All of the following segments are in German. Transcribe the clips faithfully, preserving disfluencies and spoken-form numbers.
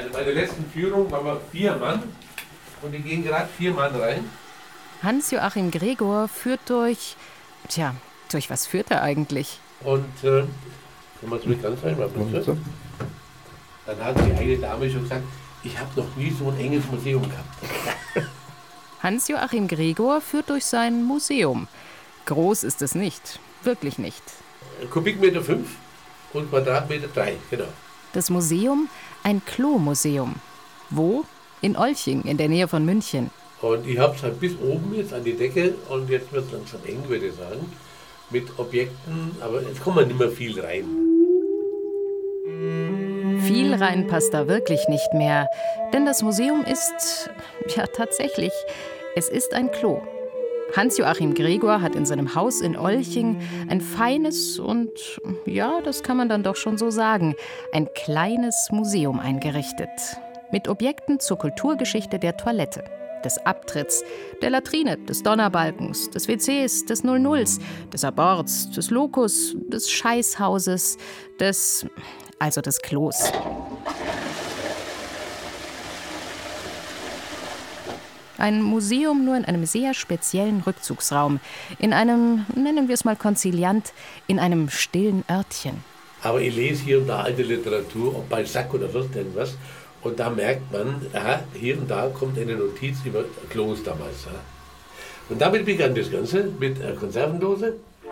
Also bei der letzten Führung waren wir vier Mann und die gehen gerade vier Mann rein. Hans-Joachim Gregor führt durch... Tja, durch was führt er eigentlich? Und äh, wenn man zurück ganz rein, mal bitte. Dann hat die eine Dame schon gesagt, ich habe noch nie so ein enges Museum gehabt. Hans-Joachim Gregor führt durch sein Museum. Groß ist es nicht, wirklich nicht. Kubikmeter fünf und Quadratmeter drei, genau. Das Museum, ein Klo-Museum. Wo? In Olching, in der Nähe von München. Und ich habe es halt bis oben jetzt an die Decke und jetzt wird es langsam eng, würde ich sagen, mit Objekten, aber jetzt kommt man nicht mehr viel rein. Viel rein passt da wirklich nicht mehr, denn das Museum ist, ja tatsächlich, es ist ein Klo. Hans-Joachim Gregor hat in seinem Haus in Olching ein feines und, ja, das kann man dann doch schon so sagen, ein kleines Museum eingerichtet. Mit Objekten zur Kulturgeschichte der Toilette, des Abtritts, der Latrine, des Donnerbalkens, des W Cs, des Null-Nulls, des Aborts, des Lokus, des Scheißhauses, des, also des Klos. Ein Museum nur in einem sehr speziellen Rückzugsraum, in einem, nennen wir es mal konziliant, in einem stillen Örtchen. Aber ich lese hier und da alte Literatur, ob Balzac oder sonst irgendwas, und da merkt man, aha, hier und da kommt eine Notiz über Klos damals. Ja. Und damit begann das Ganze mit einer Konservendose.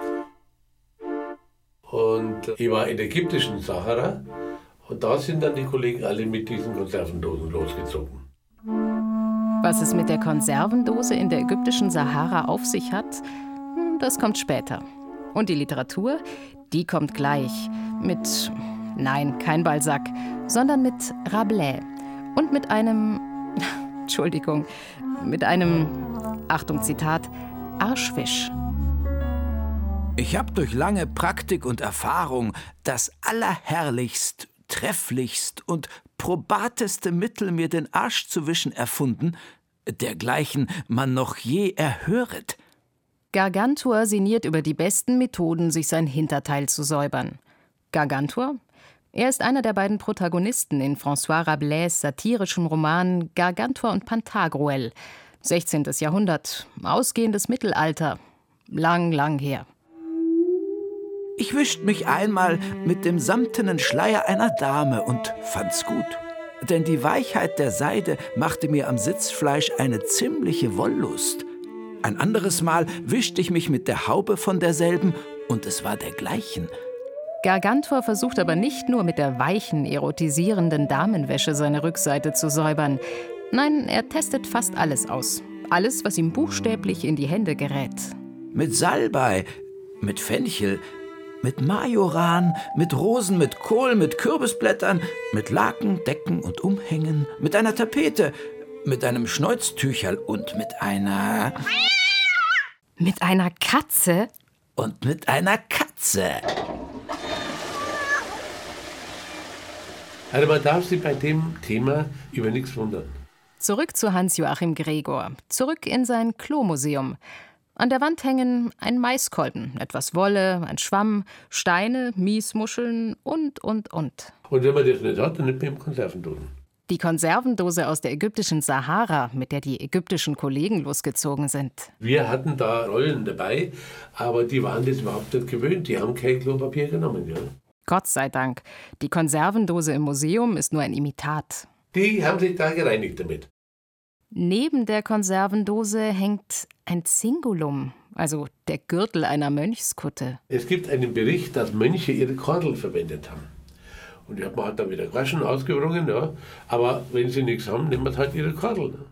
Und ich war in der ägyptischen Sahara und da sind dann die Kollegen alle mit diesen Konservendosen losgezogen. Was es mit der Konservendose in der ägyptischen Sahara auf sich hat, das kommt später. Und die Literatur, die kommt gleich mit, nein, kein Balzac, sondern mit Rabelais und mit einem, Entschuldigung, mit einem, Achtung, Zitat, Arschfisch. Ich habe durch lange Praktik und Erfahrung das allerherrlichst, trefflichst und probateste Mittel, mir den Arsch zu wischen, erfunden, dergleichen man noch je erhöret. Gargantua sinniert über die besten Methoden, sich sein Hinterteil zu säubern. Gargantua? Er ist einer der beiden Protagonisten in François Rabelais' satirischem Roman Gargantua und Pantagruel. sechzehntes Jahrhundert, ausgehendes Mittelalter, lang, lang her. Ich wischt mich einmal mit dem samtenen Schleier einer Dame und fand's gut. Denn die Weichheit der Seide machte mir am Sitzfleisch eine ziemliche Wollust. Ein anderes Mal wischte ich mich mit der Haube von derselben und es war dergleichen. Gargantua versucht aber nicht nur mit der weichen, erotisierenden Damenwäsche seine Rückseite zu säubern. Nein, er testet fast alles aus. Alles, was ihm buchstäblich in die Hände gerät. Mit Salbei, mit Fenchel, mit Majoran, mit Rosen, mit Kohl, mit Kürbisblättern, mit Laken, Decken und Umhängen, mit einer Tapete, mit einem Schnäuztücherl und mit einer... Mit einer Katze? Und mit einer Katze. Also man darf sich bei dem Thema über nichts wundern. Zurück zu Hans-Joachim Gregor, zurück in sein Klo-Museum. An der Wand hängen ein Maiskolben, etwas Wolle, ein Schwamm, Steine, Miesmuscheln und, und, und. Und wenn man das nicht hat, dann nimmt man Konservendosen. Die Konservendose aus der ägyptischen Sahara, mit der die ägyptischen Kollegen losgezogen sind. Wir hatten da Rollen dabei, aber die waren das überhaupt nicht gewöhnt. Die haben kein Klopapier genommen. Ja. Gott sei Dank. Die Konservendose im Museum ist nur ein Imitat. Die haben sich da gereinigt damit. Neben der Konservendose hängt ein Zingulum, also der Gürtel einer Mönchskutte. Es gibt einen Bericht, dass Mönche ihre Kordel verwendet haben. Und die hat man halt dann wieder gewaschen, ausgewrungen, ja. Aber wenn sie nichts haben, nimmt man halt ihre Kordel. Ne?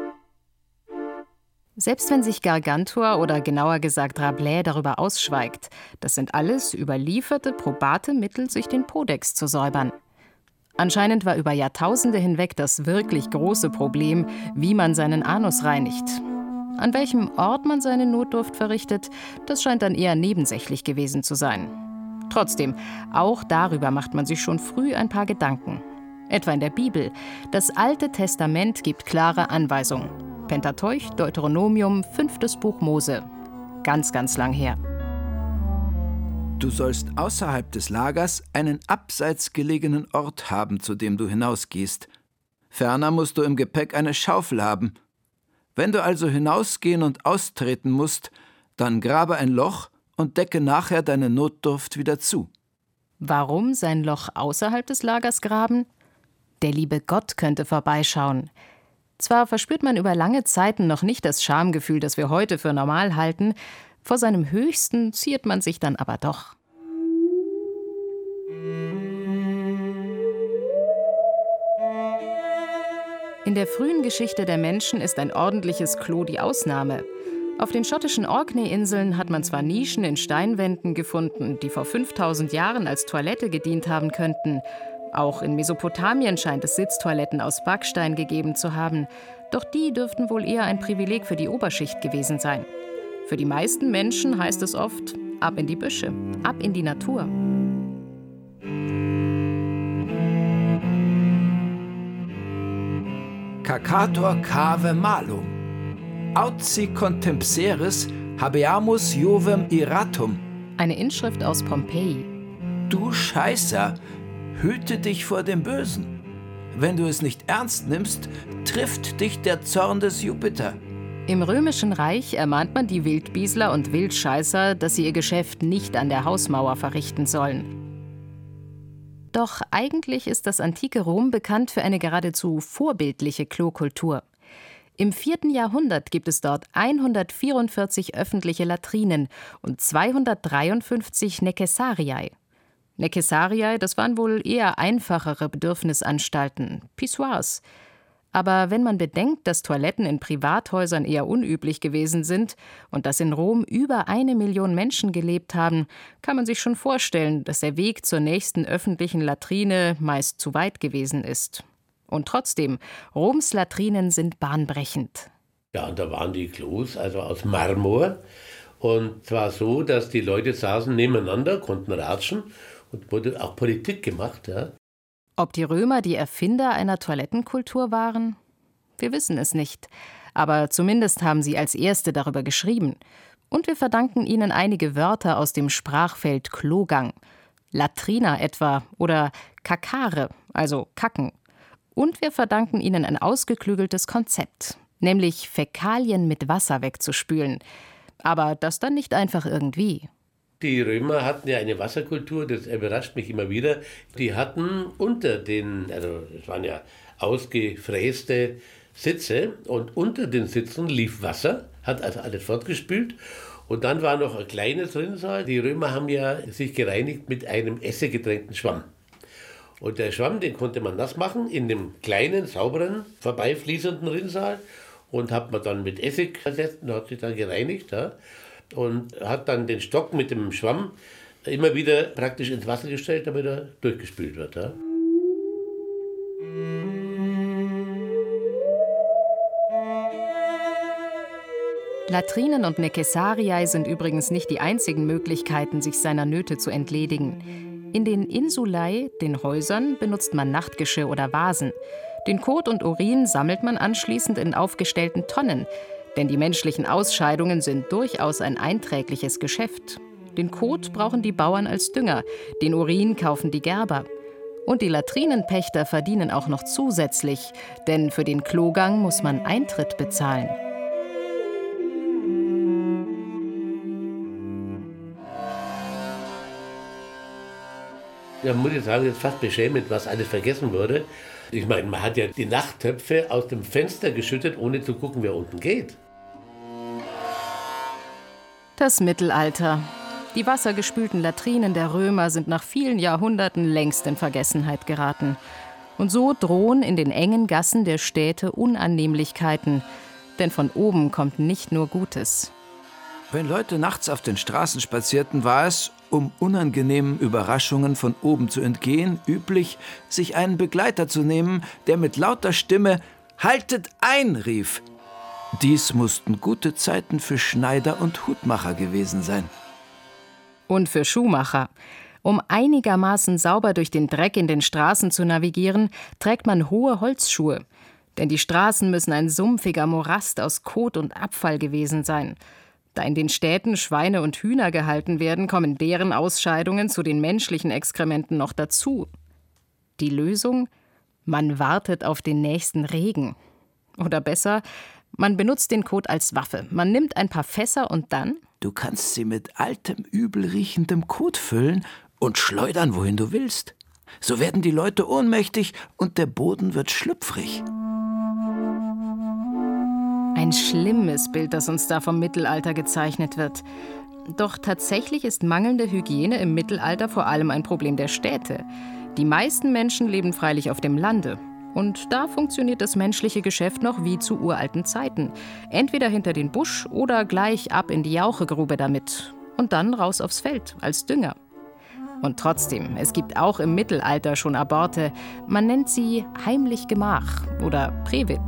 Selbst wenn sich Gargantua oder genauer gesagt Rabelais darüber ausschweigt, das sind alles überlieferte, probate Mittel, sich den Podex zu säubern. Anscheinend war über Jahrtausende hinweg das wirklich große Problem, wie man seinen Anus reinigt. An welchem Ort man seine Notdurft verrichtet, das scheint dann eher nebensächlich gewesen zu sein. Trotzdem, auch darüber macht man sich schon früh ein paar Gedanken. Etwa in der Bibel. Das Alte Testament gibt klare Anweisungen. Pentateuch, Deuteronomium, fünftes Buch Mose. Ganz, ganz lang her. Du sollst außerhalb des Lagers einen abseits gelegenen Ort haben, zu dem du hinausgehst, Ferner musst du im Gepäck eine Schaufel haben. Wenn du also hinausgehen und austreten musst, dann grabe ein Loch und decke nachher deine Notdurft wieder zu. Warum sein Loch außerhalb des Lagers graben? Der liebe Gott könnte vorbeischauen. Zwar verspürt man über lange Zeiten noch nicht das Schamgefühl, das wir heute für normal halten, vor seinem Höchsten ziert man sich dann aber doch. In der frühen Geschichte der Menschen ist ein ordentliches Klo die Ausnahme. Auf den schottischen Orkney-Inseln hat man zwar Nischen in Steinwänden gefunden, die vor fünftausend Jahren als Toilette gedient haben könnten. Auch in Mesopotamien scheint es Sitztoiletten aus Backstein gegeben zu haben. Doch die dürften wohl eher ein Privileg für die Oberschicht gewesen sein. Für die meisten Menschen heißt es oft, ab in die Büsche, ab in die Natur. Cacator cave malum. Auci contempseris habeamus jovem iratum. Eine Inschrift aus Pompeji. Du Scheißer, hüte dich vor dem Bösen. Wenn du es nicht ernst nimmst, trifft dich der Zorn des Jupiter. Im Römischen Reich ermahnt man die Wildbiesler und Wildscheißer, dass sie ihr Geschäft nicht an der Hausmauer verrichten sollen. Doch eigentlich ist das antike Rom bekannt für eine geradezu vorbildliche Klokultur. Im vierten Jahrhundert gibt es dort hundertvierundvierzig öffentliche Latrinen und zweihundertdreiundfünfzig Necessariae. Necessariae, das waren wohl eher einfachere Bedürfnisanstalten, Pissoirs. Aber wenn man bedenkt, dass Toiletten in Privathäusern eher unüblich gewesen sind und dass in Rom über eine Million Menschen gelebt haben, kann man sich schon vorstellen, dass der Weg zur nächsten öffentlichen Latrine meist zu weit gewesen ist. Und trotzdem, Roms Latrinen sind bahnbrechend. Ja, und da waren die Klos also aus Marmor. Und zwar so, dass die Leute saßen nebeneinander, konnten ratschen und wurde auch Politik gemacht, ja. Ob die Römer die Erfinder einer Toilettenkultur waren? Wir wissen es nicht. Aber zumindest haben sie als Erste darüber geschrieben. Und wir verdanken ihnen einige Wörter aus dem Sprachfeld Klogang. Latrina etwa oder Kakare, also Kacken. Und wir verdanken ihnen ein ausgeklügeltes Konzept, nämlich Fäkalien mit Wasser wegzuspülen. Aber das dann nicht einfach irgendwie. Die Römer hatten ja eine Wasserkultur, das überrascht mich immer wieder. Die hatten unter den, also es waren ja ausgefräste Sitze und unter den Sitzen lief Wasser, hat also alles fortgespült. Und dann war noch ein kleines Rinnsal. Die Römer haben ja sich gereinigt mit einem essiggetränkten Schwamm. Und der Schwamm, den konnte man nass machen in dem kleinen, sauberen, vorbeifließenden Rinnsal. Und hat man dann mit Essig ersetzt und hat sich dann gereinigt. Ja. Und hat dann den Stock mit dem Schwamm immer wieder praktisch ins Wasser gestellt, damit er durchgespült wird. Ja. Latrinen und Necessariae sind übrigens nicht die einzigen Möglichkeiten, sich seiner Nöte zu entledigen. In den Insulae, den Häusern, benutzt man Nachtgeschirr oder Vasen. Den Kot und Urin sammelt man anschließend in aufgestellten Tonnen, denn die menschlichen Ausscheidungen sind durchaus ein einträgliches Geschäft. Den Kot brauchen die Bauern als Dünger, den Urin kaufen die Gerber. Und die Latrinenpächter verdienen auch noch zusätzlich, denn für den Klogang muss man Eintritt bezahlen. Da muss ich sagen, das ist fast beschämend, was alles vergessen wurde. Ich meine, man hat ja die Nachttöpfe aus dem Fenster geschüttet, ohne zu gucken, wer unten geht. Das Mittelalter. Die wassergespülten Latrinen der Römer sind nach vielen Jahrhunderten längst in Vergessenheit geraten. Und so drohen in den engen Gassen der Städte Unannehmlichkeiten. Denn von oben kommt nicht nur Gutes. Wenn Leute nachts auf den Straßen spazierten, war es, um unangenehmen Überraschungen von oben zu entgehen, üblich, sich einen Begleiter zu nehmen, der mit lauter Stimme »Haltet ein!« rief. Dies mussten gute Zeiten für Schneider und Hutmacher gewesen sein. Und für Schuhmacher. Um einigermaßen sauber durch den Dreck in den Straßen zu navigieren, trägt man hohe Holzschuhe. Denn die Straßen müssen ein sumpfiger Morast aus Kot und Abfall gewesen sein. Da in den Städten Schweine und Hühner gehalten werden, kommen deren Ausscheidungen zu den menschlichen Exkrementen noch dazu. Die Lösung? Man wartet auf den nächsten Regen. Oder besser, man benutzt den Kot als Waffe. Man nimmt ein paar Fässer und dann? Du kannst sie mit altem, übelriechendem Kot füllen und schleudern, wohin du willst. So werden die Leute ohnmächtig und der Boden wird schlüpfrig. Ein schlimmes Bild, das uns da vom Mittelalter gezeichnet wird. Doch tatsächlich ist mangelnde Hygiene im Mittelalter vor allem ein Problem der Städte. Die meisten Menschen leben freilich auf dem Lande. Und da funktioniert das menschliche Geschäft noch wie zu uralten Zeiten. Entweder hinter den Busch oder gleich ab in die Jauchegrube damit. Und dann raus aufs Feld als Dünger. Und trotzdem, es gibt auch im Mittelalter schon Aborte. Man nennt sie heimlich Gemach oder Previt.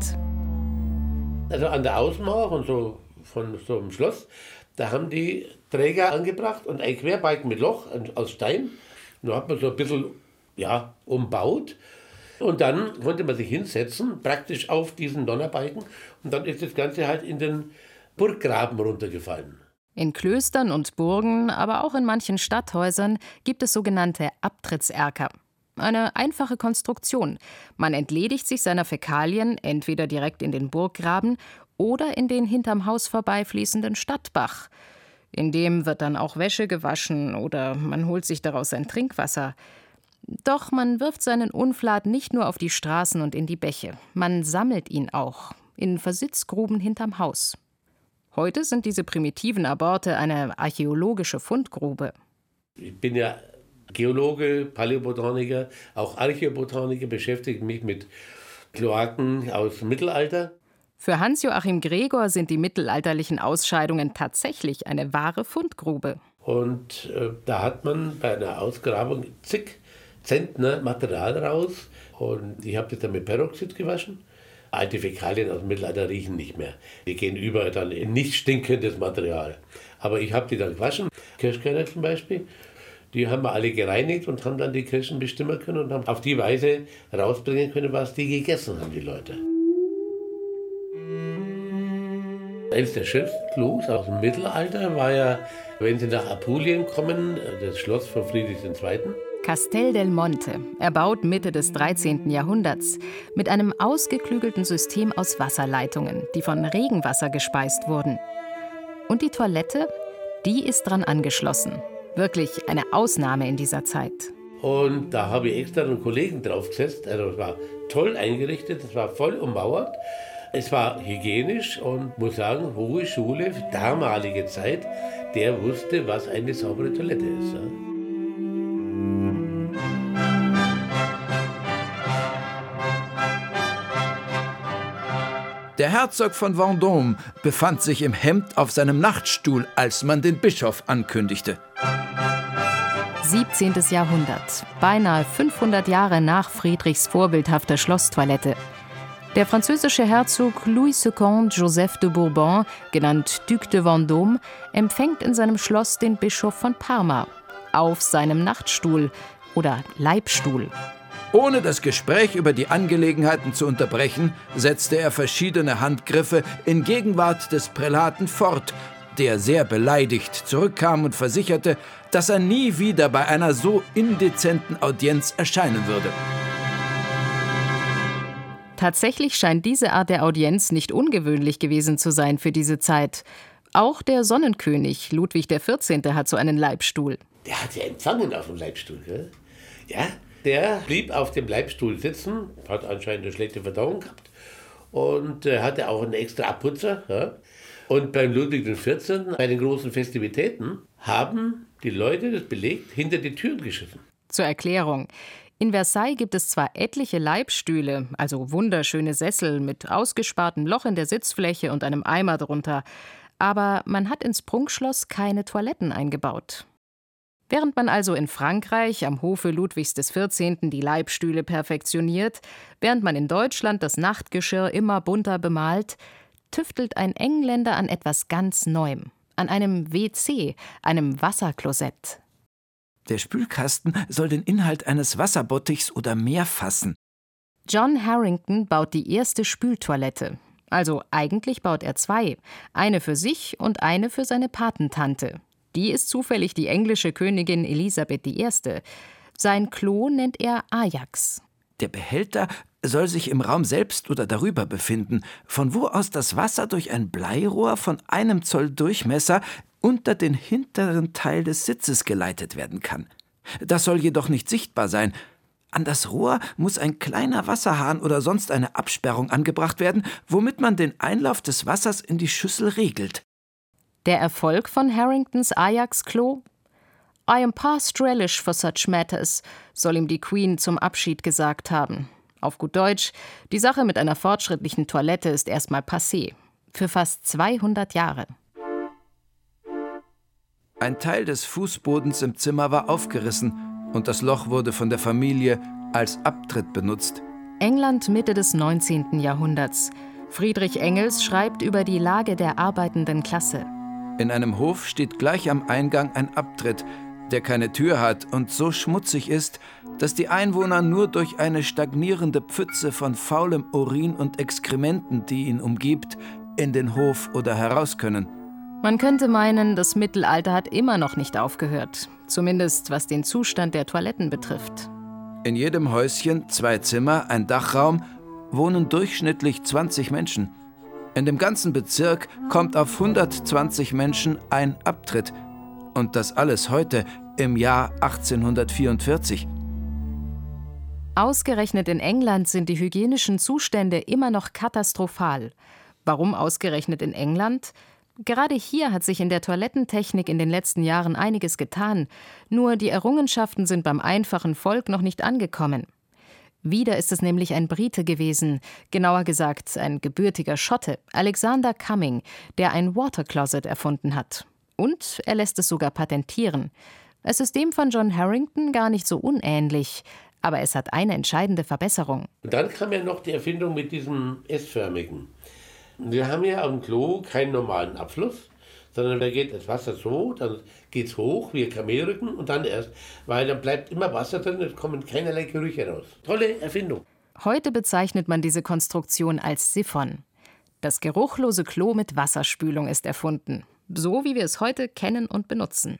Also an der Außenmauer von so, von so einem Schloss, da haben die Träger angebracht und ein Querbalken mit Loch aus Stein. Da hat man so ein bisschen ja, umbaut. Und dann konnte man sich hinsetzen, praktisch auf diesen Donnerbalken. Und dann ist das Ganze halt in den Burggraben runtergefallen. In Klöstern und Burgen, aber auch in manchen Stadthäusern gibt es sogenannte Abtrittserker. Eine einfache Konstruktion. Man entledigt sich seiner Fäkalien entweder direkt in den Burggraben oder in den hinterm Haus vorbeifließenden Stadtbach. In dem wird dann auch Wäsche gewaschen oder man holt sich daraus sein Trinkwasser. Doch man wirft seinen Unflat nicht nur auf die Straßen und in die Bäche. Man sammelt ihn auch in Versitzgruben hinterm Haus. Heute sind diese primitiven Aborte eine archäologische Fundgrube. Ich bin ja Geologe, Paläobotaniker, auch Archäobotaniker, beschäftige mich mit Kloaken aus dem Mittelalter. Für Hans-Joachim Gregor sind die mittelalterlichen Ausscheidungen tatsächlich eine wahre Fundgrube. Und äh, da hat man bei einer Ausgrabung zig Zentner Material raus. Und ich habe das dann mit Peroxid gewaschen. Alte Fäkalien aus dem Mittelalter riechen nicht mehr. Die gehen über dann in nicht stinkendes Material. Aber ich habe die dann gewaschen. Kirschkerne zum Beispiel. Die haben wir alle gereinigt und haben dann die Kirschen bestimmen können und haben auf die Weise rausbringen können, was die gegessen haben, die Leute. Eines der schönsten Clues aus dem Mittelalter war ja, wenn Sie nach Apulien kommen, das Schloss von Friedrich der Zweite. Castel del Monte, erbaut Mitte des dreizehnten Jahrhunderts, mit einem ausgeklügelten System aus Wasserleitungen, die von Regenwasser gespeist wurden. Und die Toilette, die ist dran angeschlossen. Wirklich eine Ausnahme in dieser Zeit. Und da habe ich extra einen Kollegen draufgesetzt. Also es war toll eingerichtet, es war voll ummauert. Es war hygienisch und muss sagen, hohe Schule für damalige Zeit, der wusste, was eine saubere Toilette ist. Ja. Der Herzog von Vendôme befand sich im Hemd auf seinem Nachtstuhl, als man den Bischof ankündigte. siebzehntes Jahrhundert, beinahe fünfhundert Jahre nach Friedrichs vorbildhafter Schlosstoilette. Der französische Herzog Louis Second Joseph de Bourbon, genannt Duc de Vendôme, empfängt in seinem Schloss den Bischof von Parma auf seinem Nachtstuhl oder Leibstuhl. Ohne das Gespräch über die Angelegenheiten zu unterbrechen, setzte er verschiedene Handgriffe in Gegenwart des Prälaten fort, der sehr beleidigt zurückkam und versicherte, dass er nie wieder bei einer so indezenten Audienz erscheinen würde. Tatsächlich scheint diese Art der Audienz nicht ungewöhnlich gewesen zu sein für diese Zeit. Auch der Sonnenkönig Ludwig der Vierzehnte hat so einen Leibstuhl. Der hat ja empfangen auf dem Leibstuhl, gell? Ja, der blieb auf dem Leibstuhl sitzen, hat anscheinend eine schlechte Verdauung gehabt und äh, hatte auch einen extra Abputzer. Ja? Und beim Ludwig der Vierzehnte, bei den großen Festivitäten, haben die Leute, das belegt, hinter die Türen geschissen. Zur Erklärung. In Versailles gibt es zwar etliche Leibstühle, also wunderschöne Sessel mit ausgespartem Loch in der Sitzfläche und einem Eimer drunter, aber man hat ins Prunkschloss keine Toiletten eingebaut. Während man also in Frankreich am Hofe Ludwigs des Vierzehnten die Leibstühle perfektioniert, während man in Deutschland das Nachtgeschirr immer bunter bemalt, tüftelt ein Engländer an etwas ganz Neuem, an einem W C, einem Wasserklosett. Der Spülkasten soll den Inhalt eines Wasserbottichs oder mehr fassen. John Harrington baut die erste Spültoilette. Also eigentlich baut er zwei, eine für sich und eine für seine Patentante. Die ist zufällig die englische Königin Elisabeth die Erste. Sein Klo nennt er Ajax. Der Behälter soll sich im Raum selbst oder darüber befinden, von wo aus das Wasser durch ein Bleirohr von einem Zoll Durchmesser unter den hinteren Teil des Sitzes geleitet werden kann. Das soll jedoch nicht sichtbar sein. An das Rohr muss ein kleiner Wasserhahn oder sonst eine Absperrung angebracht werden, womit man den Einlauf des Wassers in die Schüssel regelt. Der Erfolg von Harringtons Ajax-Klo? I am past relish for such matters, soll ihm die Queen zum Abschied gesagt haben. Auf gut Deutsch, die Sache mit einer fortschrittlichen Toilette ist erstmal passé. Für fast zweihundert Jahre. Ein Teil des Fußbodens im Zimmer war aufgerissen und das Loch wurde von der Familie als Abtritt benutzt. England Mitte des neunzehnten Jahrhunderts. Friedrich Engels schreibt über die Lage der arbeitenden Klasse. In einem Hof steht gleich am Eingang ein Abtritt, der keine Tür hat und so schmutzig ist, dass die Einwohner nur durch eine stagnierende Pfütze von faulem Urin und Exkrementen, die ihn umgibt, in den Hof oder heraus können. Man könnte meinen, das Mittelalter hat immer noch nicht aufgehört. Zumindest was den Zustand der Toiletten betrifft. In jedem Häuschen, zwei Zimmer, ein Dachraum, wohnen durchschnittlich zwanzig Menschen. In dem ganzen Bezirk kommt auf hundertzwanzig Menschen ein Abtritt. Und das alles heute im Jahr achtzehnhundertvierundvierzig. Ausgerechnet in England sind die hygienischen Zustände immer noch katastrophal. Warum ausgerechnet in England? Gerade hier hat sich in der Toilettentechnik in den letzten Jahren einiges getan. Nur die Errungenschaften sind beim einfachen Volk noch nicht angekommen. Wieder ist es nämlich ein Brite gewesen, genauer gesagt ein gebürtiger Schotte, Alexander Cumming, der ein Watercloset erfunden hat. Und er lässt es sogar patentieren. Es ist dem von John Harrington gar nicht so unähnlich, aber es hat eine entscheidende Verbesserung. Und dann kam ja noch die Erfindung mit diesem S-förmigen. Wir haben ja am Klo keinen normalen Abfluss, sondern da geht das Wasser so, dann geht es hoch wie ein Kamelrücken und dann erst, weil dann bleibt immer Wasser drin, es kommen keinerlei Gerüche raus. Tolle Erfindung. Heute bezeichnet man diese Konstruktion als Siphon. Das geruchlose Klo mit Wasserspülung ist erfunden. So wie wir es heute kennen und benutzen.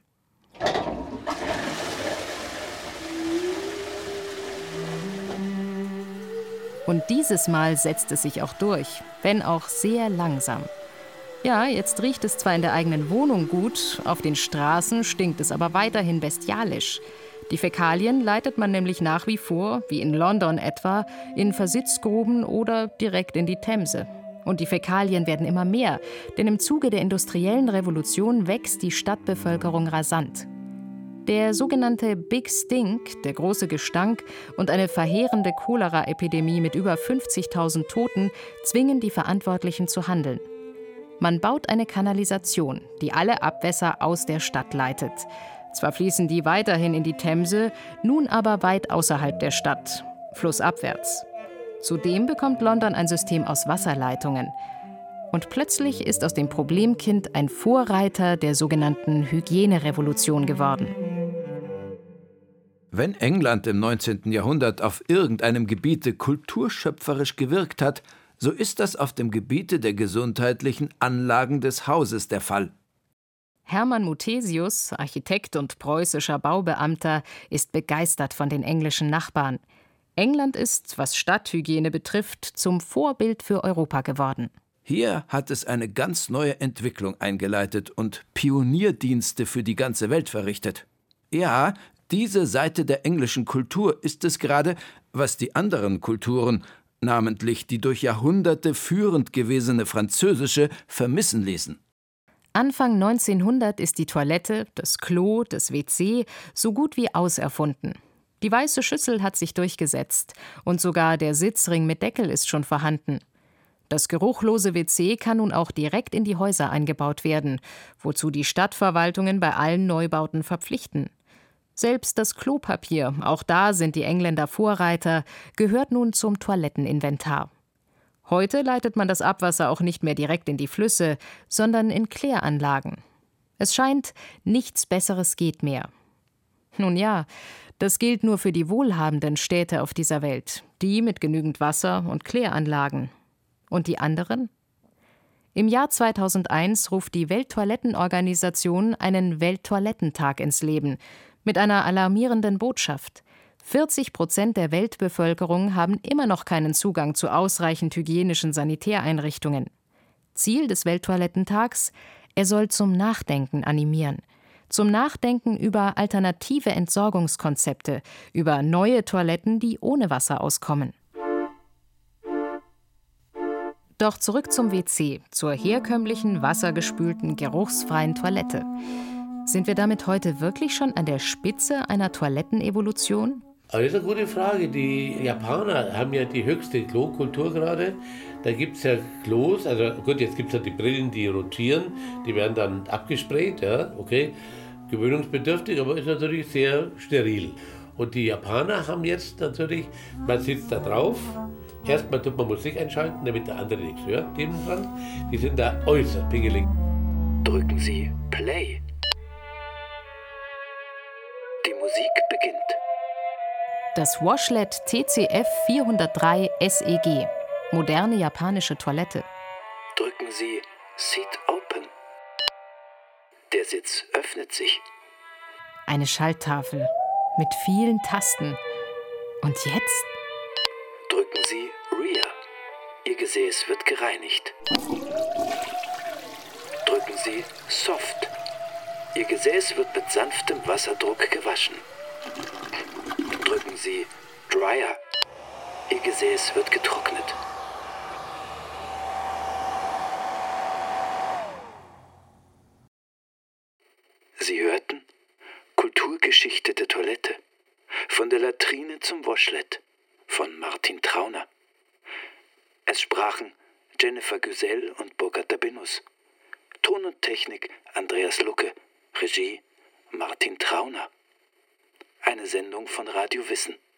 Und dieses Mal setzt es sich auch durch, wenn auch sehr langsam. Ja, jetzt riecht es zwar in der eigenen Wohnung gut, auf den Straßen stinkt es aber weiterhin bestialisch. Die Fäkalien leitet man nämlich nach wie vor, wie in London etwa, in Versitzgruben oder direkt in die Themse. Und die Fäkalien werden immer mehr, denn im Zuge der industriellen Revolution wächst die Stadtbevölkerung rasant. Der sogenannte Big Stink, der große Gestank und eine verheerende Cholera-Epidemie mit über fünfzigtausend Toten zwingen die Verantwortlichen zu handeln. Man baut eine Kanalisation, die alle Abwässer aus der Stadt leitet. Zwar fließen die weiterhin in die Themse, nun aber weit außerhalb der Stadt, flussabwärts. Zudem bekommt London ein System aus Wasserleitungen. Und plötzlich ist aus dem Problemkind ein Vorreiter der sogenannten Hygienerevolution geworden. Wenn England im neunzehnten Jahrhundert auf irgendeinem Gebiete kulturschöpferisch gewirkt hat, so ist das auf dem Gebiete der gesundheitlichen Anlagen des Hauses der Fall. Hermann Muthesius, Architekt und preußischer Baubeamter, ist begeistert von den englischen Nachbarn. England ist, was Stadthygiene betrifft, zum Vorbild für Europa geworden. Hier hat es eine ganz neue Entwicklung eingeleitet und Pionierdienste für die ganze Welt verrichtet. Ja, diese Seite der englischen Kultur ist es gerade, was die anderen Kulturen, namentlich die durch Jahrhunderte führend gewesene französische, vermissen ließen. Anfang neunzehnhundert ist die Toilette, das Klo, das W C so gut wie auserfunden. Die weiße Schüssel hat sich durchgesetzt und sogar der Sitzring mit Deckel ist schon vorhanden. Das geruchlose W C kann nun auch direkt in die Häuser eingebaut werden, wozu die Stadtverwaltungen bei allen Neubauten verpflichten. Selbst das Klopapier, auch da sind die Engländer Vorreiter, gehört nun zum Toiletteninventar. Heute leitet man das Abwasser auch nicht mehr direkt in die Flüsse, sondern in Kläranlagen. Es scheint, nichts Besseres geht mehr. Nun ja, das gilt nur für die wohlhabenden Städte auf dieser Welt, die mit genügend Wasser und Kläranlagen. Und die anderen? Im Jahr zweitausendeins ruft die Welttoilettenorganisation einen Welttoilettentag ins Leben mit einer alarmierenden Botschaft. vierzig Prozent der Weltbevölkerung haben immer noch keinen Zugang zu ausreichend hygienischen Sanitäreinrichtungen. Ziel des Welttoilettentags: Er soll zum Nachdenken animieren. Zum Nachdenken über alternative Entsorgungskonzepte, über neue Toiletten, die ohne Wasser auskommen. Doch zurück zum W C, zur herkömmlichen, wassergespülten, geruchsfreien Toilette. Sind wir damit heute wirklich schon an der Spitze einer Toilettenevolution? Aber das ist eine gute Frage. Die Japaner haben ja die höchste Klokultur gerade. Da gibt es ja Klos, also gut, jetzt gibt es ja die Brillen, die rotieren, die werden dann abgesprayt, ja, okay, gewöhnungsbedürftig, aber ist natürlich sehr steril. Und die Japaner haben jetzt natürlich, man sitzt da drauf, erstmal tut man Musik einschalten, damit der andere nichts hört, nebendran. Die sind da äußerst pingelig. Drücken Sie Play. Die Musik beginnt. Das Washlet T C F vierhundertdrei S E G. Moderne japanische Toilette. Drücken Sie Seat Open. Der Sitz öffnet sich. Eine Schalttafel mit vielen Tasten. Und jetzt? Drücken Sie Rear. Ihr Gesäß wird gereinigt. Drücken Sie Soft. Ihr Gesäß wird mit sanftem Wasserdruck gewaschen. Drücken Sie Dryer. Ihr Gesäß wird getrocknet. Sie hörten Kulturgeschichte der Toilette. Von der Latrine zum Washlet von Martin Trauner. Es sprachen Jennifer Güsell und Burkhard Dabinus. Ton und Technik Andreas Lucke. Regie Martin Trauner. Eine Sendung von Radio Wissen.